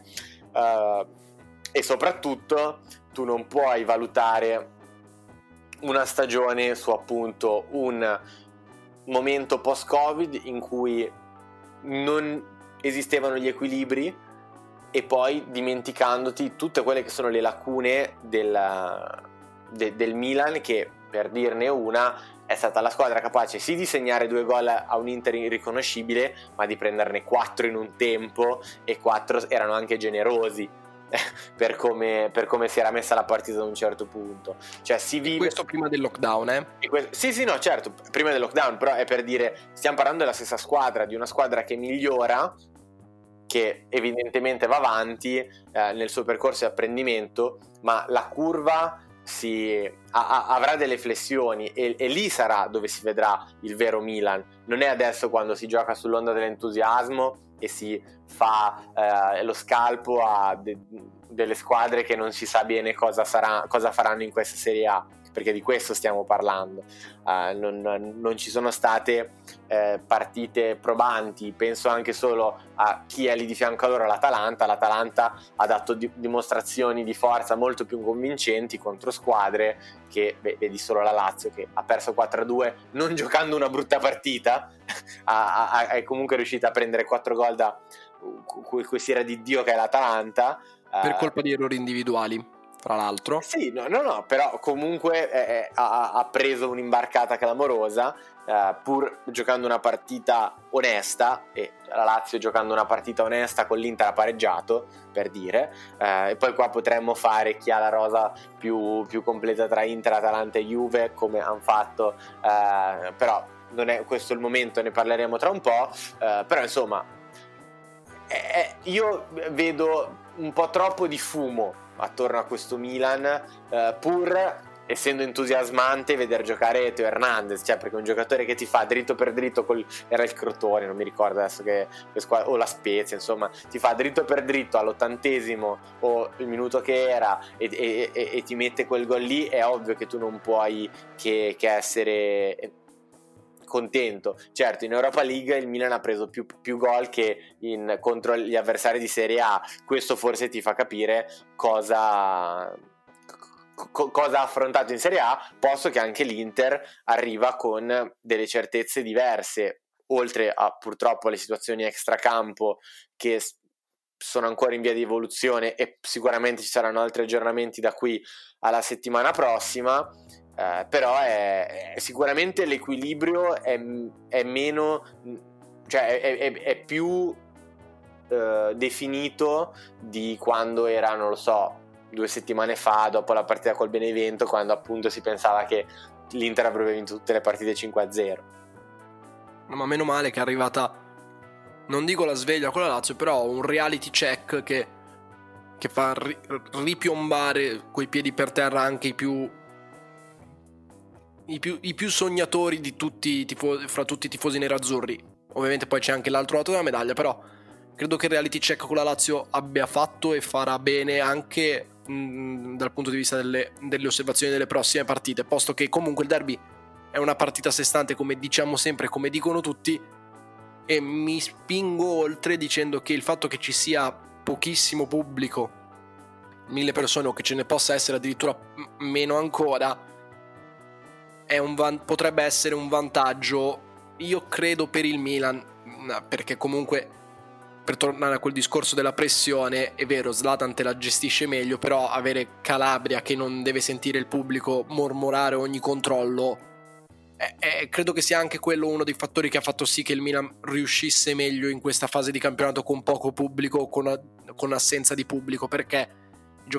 E soprattutto tu non puoi valutare una stagione su appunto un momento post-Covid in cui non esistevano gli equilibri, e poi dimenticandoti tutte quelle che sono le lacune del Milan, che, per dirne una, è stata la squadra capace sì di segnare 2 gol a un Inter irriconoscibile, ma di prenderne 4 in un tempo, e 4 erano anche generosi per come si era messa la partita ad un certo punto. Cioè si vive... Questo prima del lockdown, Sì, no, certo, prima del lockdown, però è per dire, stiamo parlando della stessa squadra, di una squadra che migliora, che evidentemente va avanti nel suo percorso di apprendimento, ma la curva avrà delle flessioni, e lì sarà dove si vedrà il vero Milan. Non è adesso, quando si gioca sull'onda dell'entusiasmo e si fa lo scalpo a delle squadre che non si sa bene cosa faranno in questa Serie A, perché di questo stiamo parlando. Non ci sono state partite probanti. Penso anche solo a chi è lì di fianco a loro, l'Atalanta ha dato dimostrazioni di forza molto più convincenti contro squadre che, vedi solo la Lazio, che ha perso 4-2 non giocando una brutta partita, è comunque riuscita a prendere 4 gol da questa era di Dio che è l'Atalanta, per colpa di errori individuali, fra l'altro. Sì, no, però comunque ha preso un'imbarcata clamorosa, pur giocando una partita onesta, e la Lazio, giocando una partita onesta con l'Inter, ha pareggiato, per dire, e poi qua potremmo fare chi ha la rosa più completa tra Inter, Atalanta e Juve, come hanno fatto, però non è questo il momento, ne parleremo tra un po', però insomma io vedo un po' troppo di fumo attorno a questo Milan, pur essendo entusiasmante vedere giocare Teo Hernandez, cioè, perché è un giocatore che ti fa dritto per dritto era il Crotone, non mi ricordo adesso o la Spezia, insomma, ti fa dritto per dritto all'80° o il minuto che era, e ti mette quel gol lì. È ovvio che tu non puoi che essere contento. Certo, in Europa League il Milan ha preso più gol che contro gli avversari di Serie A. Questo forse ti fa capire cosa ha affrontato in Serie A, posto che anche l'Inter arriva con delle certezze diverse, oltre a purtroppo le situazioni extracampo che sono ancora in via di evoluzione, e sicuramente ci saranno altri aggiornamenti da qui alla settimana prossima. Però è sicuramente l'equilibrio è meno, cioè è più definito di quando era, non lo so, 2 settimane fa, dopo la partita col Benevento, quando appunto si pensava che l'Inter avrebbe vinto tutte le partite 5-0. Ma meno male che è arrivata, non dico la sveglia con la Lazio, però un reality check che fa ripiombare coi piedi per terra anche i più sognatori di tutti fra tutti i tifosi nerazzurri. Ovviamente poi c'è anche l'altro lato della medaglia, però credo che il reality check con la Lazio abbia fatto e farà bene anche dal punto di vista delle osservazioni delle prossime partite, posto che comunque il derby è una partita a sé stante, come diciamo sempre, come dicono tutti, e mi spingo oltre dicendo che il fatto che ci sia pochissimo pubblico, 1000 persone, o che ce ne possa essere addirittura meno ancora, potrebbe essere un vantaggio, io credo, per il Milan, perché comunque, per tornare a quel discorso della pressione, è vero, Zlatan te la gestisce meglio, però avere Calabria che non deve sentire il pubblico mormorare ogni controllo, credo che sia anche quello uno dei fattori che ha fatto sì che il Milan riuscisse meglio in questa fase di campionato con poco pubblico, con assenza di pubblico, perché i giocatori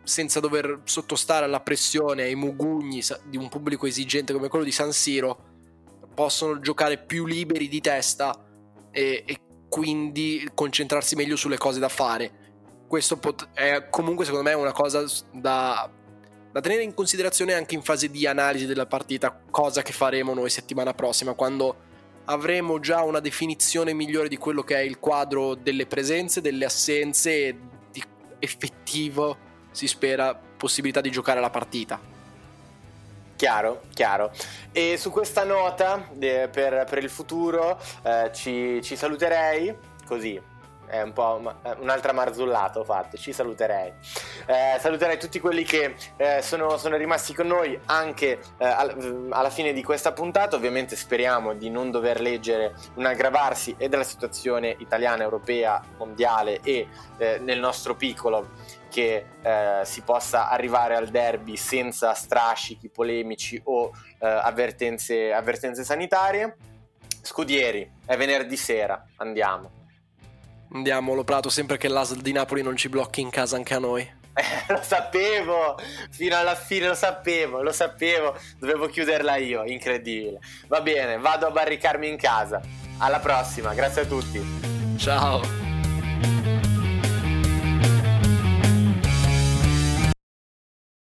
senza dover sottostare alla pressione, ai mugugni di un pubblico esigente come quello di San Siro, possono giocare più liberi di testa e quindi concentrarsi meglio sulle cose da fare. Questo è comunque secondo me una cosa da tenere in considerazione anche in fase di analisi della partita, cosa che faremo noi settimana prossima, quando avremo già una definizione migliore di quello che è il quadro delle presenze, delle assenze e di effettivo, si spera, possibilità di giocare la partita. Chiaro. E su questa nota per il futuro ci saluterei, così è un po' un'altra marzullata ho fatto, ci saluterei. Saluterei tutti quelli che sono rimasti con noi anche alla fine di questa puntata. Ovviamente speriamo di non dover leggere un aggravarsi e della situazione italiana, europea, mondiale e nel nostro piccolo, che si possa arrivare al derby senza strascichi polemici o avvertenze sanitarie. Scudieri, è venerdì sera, andiamo Lo Prato, sempre che l'ASL di Napoli non ci blocchi in casa anche a noi. Lo sapevo, fino alla fine lo sapevo, dovevo chiuderla io, incredibile. Va bene, vado a barricarmi in casa. Alla prossima, grazie a tutti. Ciao.